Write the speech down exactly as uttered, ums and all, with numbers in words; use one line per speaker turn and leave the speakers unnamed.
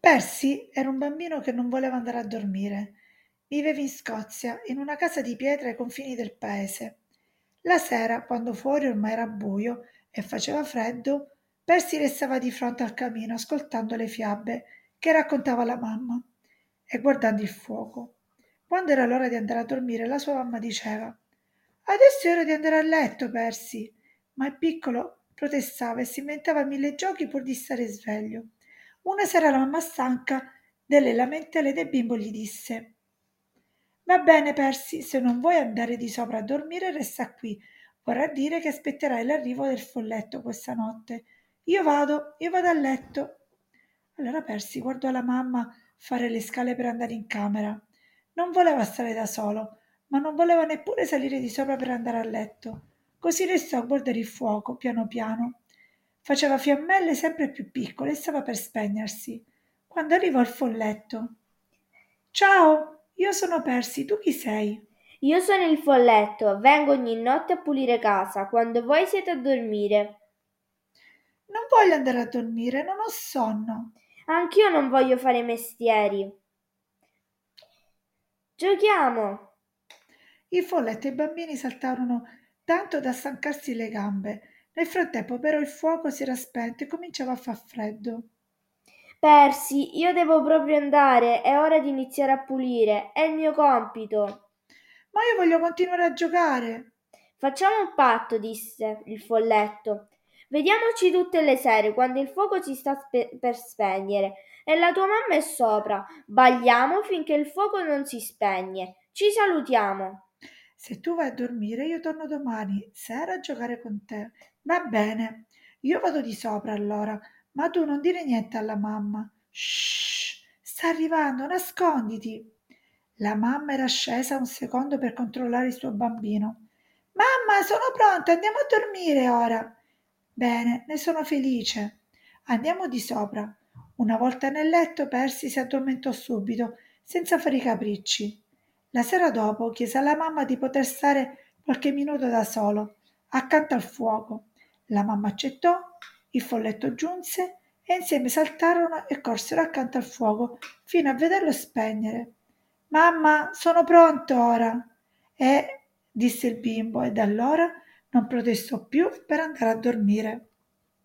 Percy era un bambino che non voleva andare a dormire. Viveva in Scozia, in una casa di pietra ai confini del paese. La sera, quando fuori ormai era buio e faceva freddo, Percy restava di fronte al camino ascoltando le fiabe che raccontava la mamma e guardando il fuoco. Quando era l'ora di andare a dormire, la sua mamma diceva: Adesso è ora di andare a letto, Percy. Ma il piccolo protestava e si inventava mille giochi pur di stare sveglio. Una sera la mamma stanca delle lamentele del bimbo gli disse: Va bene, Percy, se non vuoi andare di sopra a dormire, resta qui. Vorrà dire che aspetterai l'arrivo del folletto questa notte. Io vado, io vado a letto. Allora Percy guardò la mamma fare le scale per andare in camera. Non voleva stare da solo, ma non voleva neppure salire di sopra per andare a letto. Così restò a guardare il fuoco, piano piano. Faceva fiammelle sempre più piccole e stava per spegnersi, quando arrivò il folletto. Ciao, io sono Percy, tu chi sei?
Io sono il folletto, vengo ogni notte a pulire casa, quando voi siete a dormire.
Non voglio andare a dormire, non ho sonno.
Anch'io non voglio fare mestieri. Giochiamo!
Il folletto e i bambini saltarono tanto da stancarsi le gambe. Nel frattempo però il fuoco si era spento e cominciava a far freddo.
Persi, io devo proprio andare, è ora di iniziare a pulire, è il mio compito.
Ma io voglio continuare a giocare.
Facciamo un patto, disse il folletto. Vediamoci tutte le sere quando il fuoco si sta spe- per spegnere e la tua mamma è sopra. Balliamo finché il fuoco non si spegne. Ci salutiamo.
Se tu vai a dormire, io torno domani sera a giocare con te. Va bene, io vado di sopra allora, ma tu non dire niente alla mamma. Shh, sta arrivando, nasconditi. La mamma era scesa un secondo per controllare il suo bambino. Mamma, sono pronta, andiamo a dormire ora. Bene, ne sono felice. Andiamo di sopra. Una volta nel letto, Percy si addormentò subito, senza fare i capricci. La sera dopo chiese alla mamma di poter stare qualche minuto da solo, accanto al fuoco. La mamma accettò, il folletto giunse e insieme saltarono e corsero accanto al fuoco fino a vederlo spegnere. Mamma, sono pronto ora. E disse il bimbo, e da allora non protestò più per andare a dormire.